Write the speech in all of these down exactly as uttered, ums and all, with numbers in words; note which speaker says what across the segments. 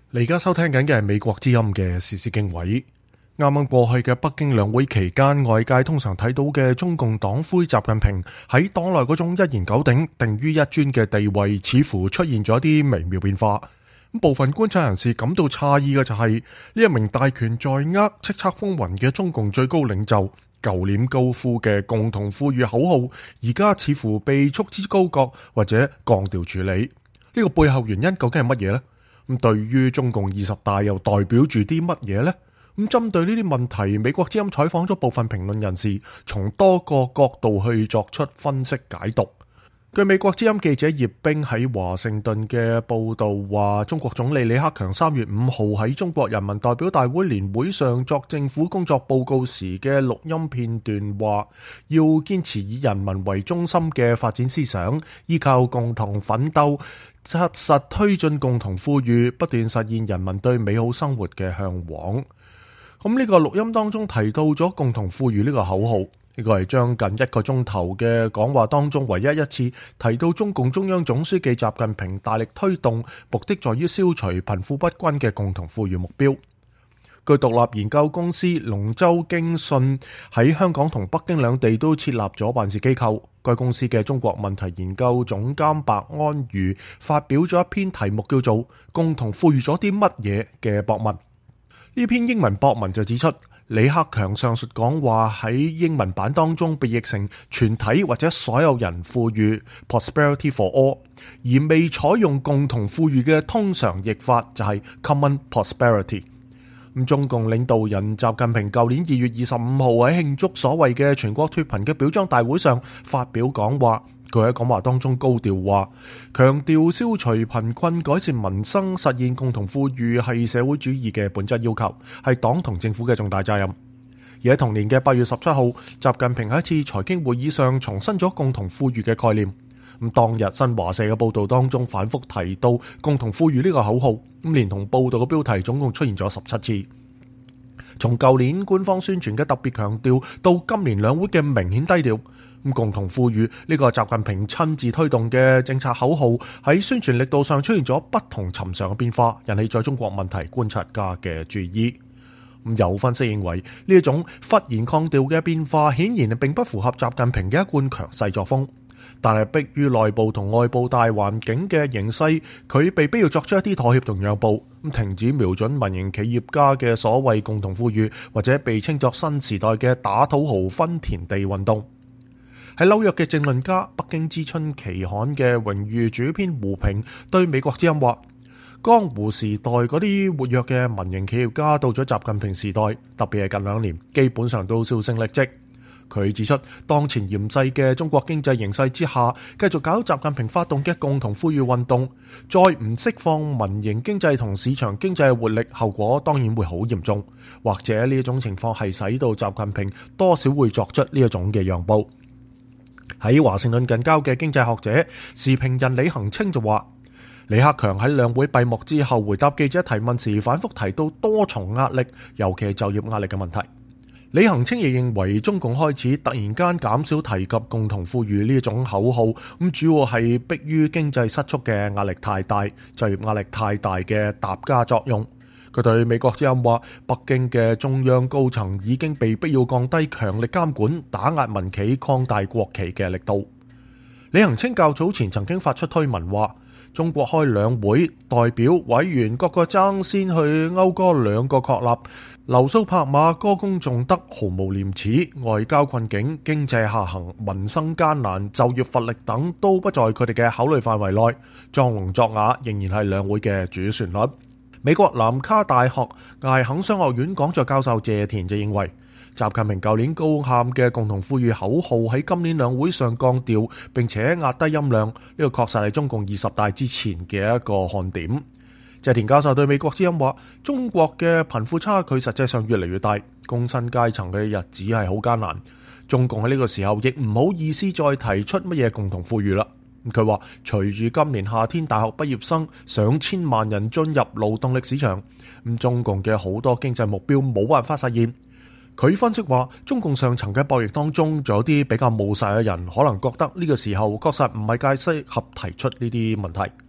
Speaker 1: 你而家收聽緊嘅係美國之音嘅時事經緯。啱啱過去嘅北京兩會期間，外界通常睇到嘅中共黨魁習近平喺黨內嗰種一言九鼎、定於一尊嘅地位，似乎出現咗一啲微妙變化。部分觀察人士感到詫異嘅就係、是、呢一名大權在握、叱咤風雲嘅中共最高領袖，舊臉高呼嘅共同富裕口號，而家似乎被束之高閣或者降調處理。呢、這個背後原因究竟係乜嘢呢？咁對於中共二十大又代表住啲乜嘢呢？咁針對呢啲問題，美國之音採訪咗部分評論人士，從多個角度去作出分析解讀。據美國之音記者葉冰喺華盛頓嘅報道話，中國總理李克強三月五號喺中國人民代表大會年會上作政府工作報告時嘅錄音片段話，要堅持以人民為中心嘅發展思想，依靠共同奮鬥，紮實推進共同富裕，不斷實現人民對美好生活嘅向往。咁呢個錄音當中提到咗共同富裕呢個口號。呢個係將近一個鐘頭嘅講話當中唯一一次提到中共中央總書記習近平大力推動，目的在於消除貧富不均嘅共同富裕目標。據獨立研究公司龍舟經訊喺香港同北京兩地都設立咗辦事機構。該公司嘅中國問題研究總監白安如發表咗一篇題目叫做《共同富裕咗啲乜嘢》嘅博文。呢篇英文博文就指出，李克強上述講話喺英文版當中被譯成全體或者所有人富裕 （Prosperity for all）， 而未採用共同富裕嘅通常譯法就係 Common Prosperity。咁中共領導人習近平舊年二月二十五號喺慶祝所謂嘅全國脫貧嘅表彰大會上發表講話。佢喺講話當中高調話，強調消除貧困、改善民生、實現共同富裕係社會主義嘅本質要求，係黨同政府嘅重大責任。而喺同年嘅八月十七號，習近平喺一次財經會議上重申咗共同富裕嘅概念。咁當日新華社嘅報道當中反覆提到共同富裕呢個口號，咁連同報道嘅標題總共出現咗十七次。從舊年官方宣傳嘅特別強調，到今年兩會嘅明顯低調。咁共同富裕呢個習近平親自推動嘅政策口號喺宣傳力度上出現咗不同尋常嘅變化，引起在中國問題觀察家嘅注意。咁有分析認為，呢一種忽然抗調嘅變化顯然並不符合習近平嘅一貫強勢作風，但係迫於內部同外部大環境嘅形勢，佢被必要作出一啲妥協同讓步，咁停止瞄準民營企業家嘅所謂共同富裕，或者被稱作新時代嘅打土豪分田地運動。喺紐約嘅政論家、北京之春期刊嘅榮譽主編胡平對美國之音話，江湖時代嗰啲活躍嘅民營企業家到咗習近平時代，特別係近兩年，基本上都銷聲匿跡。佢指出，當前嚴厲嘅中國經濟形勢之下，繼續搞習近平發動嘅共同富裕運動，再唔釋放民營經濟同市場經濟嘅活力，後果當然會好嚴重。或者呢一種情況係使到習近平多少會作出呢一種嘅讓步。喺華盛頓近郊嘅經濟學者時評人李恒清就話，李克強喺兩會閉幕之後回答記者提問時，反覆提到多重壓力，尤其係就業壓力嘅問題。李恒清亦認為，中共開始突然間減少提及共同富裕呢一種口號，咁主要係迫於經濟失速嘅壓力太大、就業壓力太大嘅疊加作用。佢對美國之音話，北京嘅中央高層已經被逼要降低強力監管，打壓民企、擴大國企嘅力度。李恒清較早前曾經發出推文話，中國開兩會，代表委員各個爭先去謳歌兩個確立，流蘇拍馬，歌功頌德，毫無廉恥，外交困境、經濟下行、民生艱難、就業乏力等都不在佢哋嘅考慮範圍內，裝聾作啞仍然係兩會嘅主旋律。美國南卡大學艾肯商學院講座教授謝田就認為，習近平舊年高喊嘅共同富裕口號喺今年兩會上降調，並且壓低音量，呢個確實係中共二十大之前嘅一個看點。謝田教授對美國之音話，中國嘅貧富差距實際上越嚟越大，工薪階層嘅日子係好艱難。中共喺呢個時候亦唔好意思再提出乜嘢共同富裕啦。佢話，隨住今年夏天大學畢業生上千萬人進入勞動力市場，咁中共嘅好多經濟目標冇辦法實現。佢分析話，中共上層嘅博弈當中，仲有啲比較務實嘅人，可能覺得呢個時候確實唔係太適合提出呢啲問題。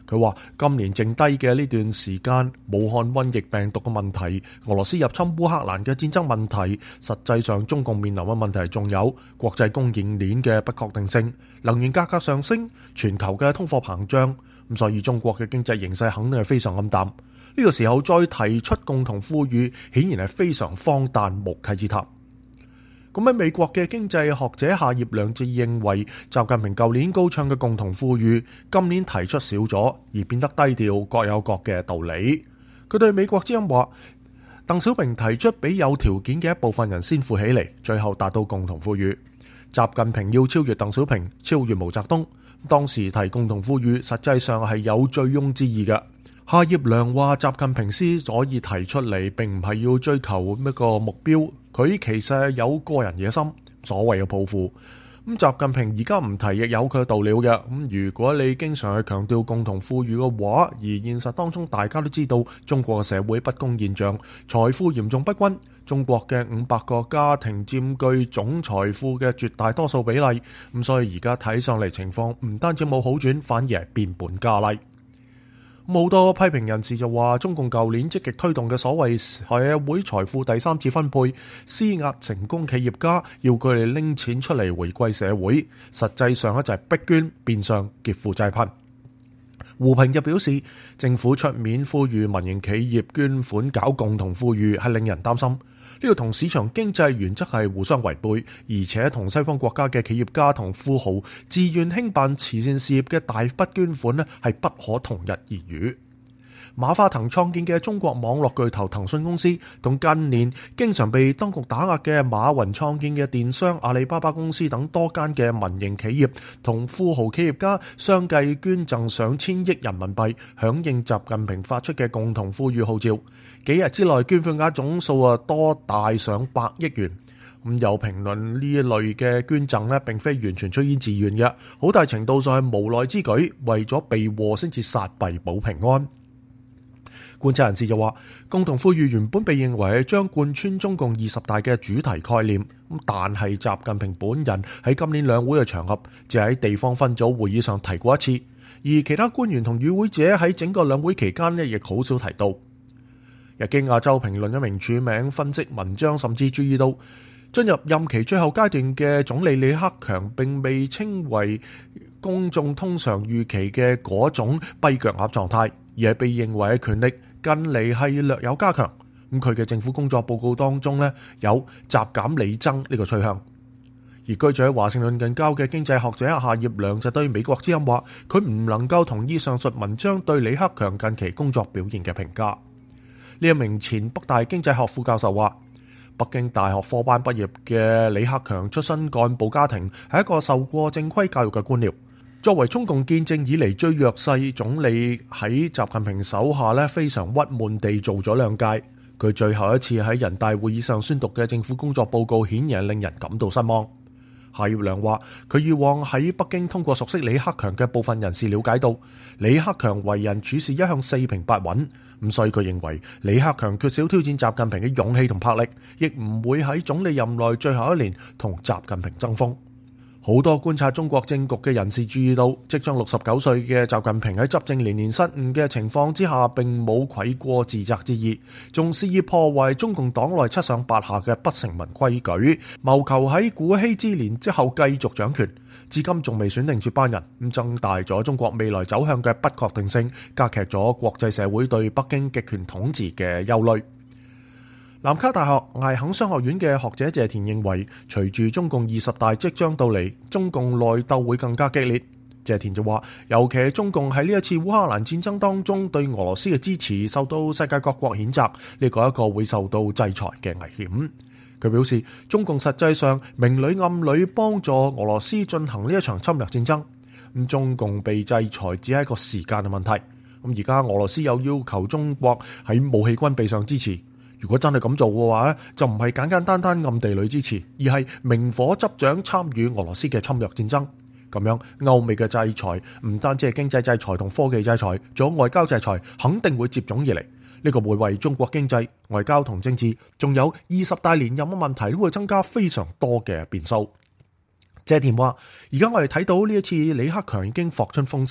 Speaker 1: 佢話今年剩低嘅呢段時間，武漢瘟疫病毒嘅問題、俄羅斯入侵烏克蘭嘅戰爭問題，實際上中共面臨嘅問題仲有國際供應鏈嘅不確定性、能源價格上升、全球嘅通貨膨脹。咁所以中國嘅經濟形勢肯定係非常暗淡。呢、這個時候再提出共同富裕，顯然係非常荒誕無稽之談。咁喺美國嘅經濟學者夏業良就認為，習近平舊年高唱嘅共同富裕，今年提出少咗，而變得低調，各有各嘅道理。佢對美國之音話，鄧小平提出俾有條件嘅一部分人先富起嚟，最後達到共同富裕。習近平要超越鄧小平，超越毛澤東。當時提共同富裕，實際上係有醉翁之意嘅。夏業良話，習近平之所以提出嚟，並唔係要追求一個目標，佢其實係有個人野心，所謂嘅抱負。咁習近平而家唔提，亦有佢嘅道理嘅。咁如果你經常去強調共同富裕嘅話，而現實當中大家都知道中國嘅社會不公現象，財富嚴重不均，中國嘅五百個家庭佔據總財富嘅絕大多數比例。咁所以而家睇上嚟情況唔單止冇好轉，反而係變本加厲。好多批評人士就話，中共舊年積極推動嘅所謂社會財富第三次分配，施壓成功企業家，要佢哋拎錢出嚟回饋社會，實際上咧就係逼捐，變相劫富濟貧。胡平就表示，政府出面呼籲民營企業捐款搞共同富裕，係令人擔心。呢個同市場經濟原則係互相違背，而且同西方國家嘅企業家同富豪自願興辦慈善事業嘅大筆捐款呢，係不可同日而語。馬化騰創建嘅中國網絡巨頭騰訊公司，同近年經常被當局打壓嘅馬雲創建嘅電商阿里巴巴公司等多間嘅民營企業同富豪企業家，相繼捐贈上千億人民幣，響應習近平發出嘅共同富裕號召。幾日之內捐款額總數啊多大上百億元。咁有評論呢一類嘅捐贈呢，並非完全出於自願嘅，好大程度上係無奈之舉，為咗避禍先至殺弊保平安。觀察人士就話，共同富裕原本被認為係將貫穿中共二十大嘅主題概念，咁但係習近平本人喺今年兩會嘅場合，只喺地方分組會議上提過一次，而其他官員同與會者喺整個兩會期間呢，亦好少提到。日經亞洲評論一名署名分析文章，甚至注意到進入任期最後階段嘅總理李克強，並未稱為公眾通常預期嘅嗰種跛腳鴨狀態，而係被認為嘅權力近嚟係略有加強。咁佢嘅政府工作報告當中呢，有習減李增呢個趨向。而居住喺華盛頓近郊嘅經濟學者夏業良就對美國之音話，佢唔能夠同意上述文章對李克強近期工作表現嘅評價。呢一名前北大經濟學副教授話，北京大學科班畢業嘅李克強出身幹部家庭，係一個受過正規教育嘅官僚。作為中共建政以嚟最弱勢總理，喺習近平手下咧非常鬱悶地做咗兩屆。佢最後一次喺人大會議上宣讀嘅政府工作報告，顯然令人感到失望。夏業良話，佢以往喺北京通過熟悉李克強嘅部分人士了解到，李克強為人處事一向四平八穩，咁所以佢認為李克強缺少挑戰習近平嘅勇氣同魄力，亦唔會喺總理任內最後一年同習近平爭鋒。好多觀察中國政局嘅人士注意到，即將六十九歲嘅習近平喺執政連年失誤嘅情況之下，並冇愧過自責之意，仲肆意破壞中共黨內七上八下嘅不成文規矩，謀求喺古稀之年之後繼續掌權。至今仲未選定接班人，咁增大咗中國未來走向嘅不確定性，加劇咗國際社會對北京極權統治嘅憂慮。南卡大學艾肯商學院嘅學者謝田認為，隨住中共二十大即將到嚟，中共內鬥會更加激烈。謝田就話，尤其係中共喺呢一次烏克蘭戰爭當中對俄羅斯嘅支持受到世界各國譴責，呢個一個會受到制裁嘅危險。佢表示，中共實際上明裏暗裏幫助俄羅斯進行呢一場侵略戰爭。咁中共被制裁只係一個時間嘅問題。咁而家俄羅斯又要求中國喺武器軍備上支持。如果真係咁做嘅話咧，就唔係簡簡單單暗地裏支持，而係明火執掌參與俄羅斯嘅侵略戰爭。咁樣歐美嘅制裁唔單止係經濟制裁同科技制裁，仲有外交制裁，肯定會接踵而嚟。呢個會為中國經濟、外交同政治，仲有二十大連任嘅問題，都會增加非常多嘅變數。謝田話：而家我哋睇到呢一次李克強已經霍出風聲，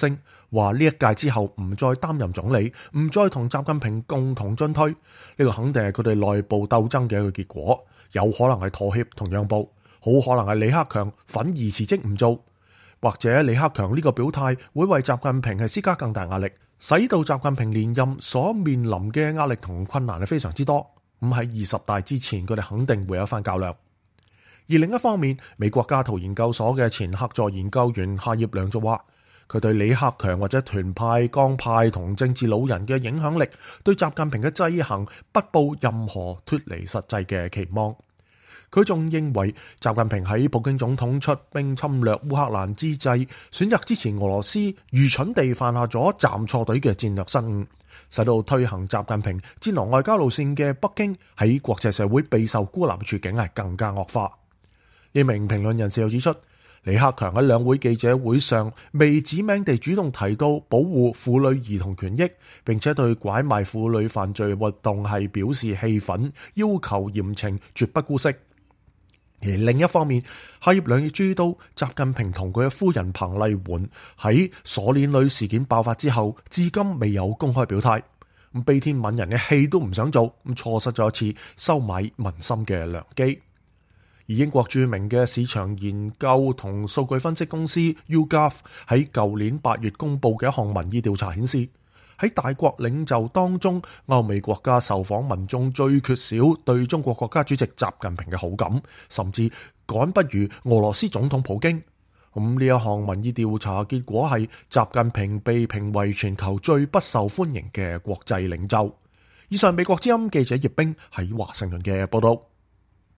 Speaker 1: 話呢一屆之後唔再擔任總理，唔再同習近平共同進退。呢個肯定係佢哋內部鬥爭嘅一個結果，有可能係妥協同讓步，好可能係李克強憤而辭職唔做，或者李克強呢個表態會為習近平係施加更大壓力，使到習近平連任所面臨嘅壓力同困難係非常之多。咁喺二十大之前，佢哋肯定會有一番較量。而另一方面，美國加圖研究所嘅前客座研究員夏業良就話，佢對李克強或者團派、江派同政治老人嘅影響力，對習近平嘅制衡不抱任何脫離實際嘅期望。佢仲認為，習近平喺普京總統出兵侵略烏克蘭之際，選擇支持俄羅斯，愚蠢地犯下咗站錯隊嘅戰略失誤，使到推行習近平戰狼外交路線嘅北京喺國際社會備受孤立嘅處境係更加惡化。呢名評論人士又指出，李克強喺兩會記者會上未指名地主動提到保護婦女兒童權益，並且對拐賣婦女犯罪活動係表示氣憤，要求嚴懲，絕不姑息。而另一方面，夏業良亦注意到習近平同佢嘅夫人彭麗媛喺鎖鏈女事件爆發之後，至今未有公開表態，咁悲天憫人嘅戲都唔想做，咁錯失咗一次收買民心嘅良機。而英國著名嘅市場研究同數據分析公司 YouGov 喺舊年八月公布嘅一項民意調查顯示，喺大國領袖當中，歐美國家受訪民眾最缺少對中國國家主席習近平嘅好感，甚至趕不如俄羅斯總統普京。咁呢一項民意調查結果係習近平被評為全球最不受歡迎嘅國際領袖。以上美國之音記者葉冰喺華盛頓嘅報道。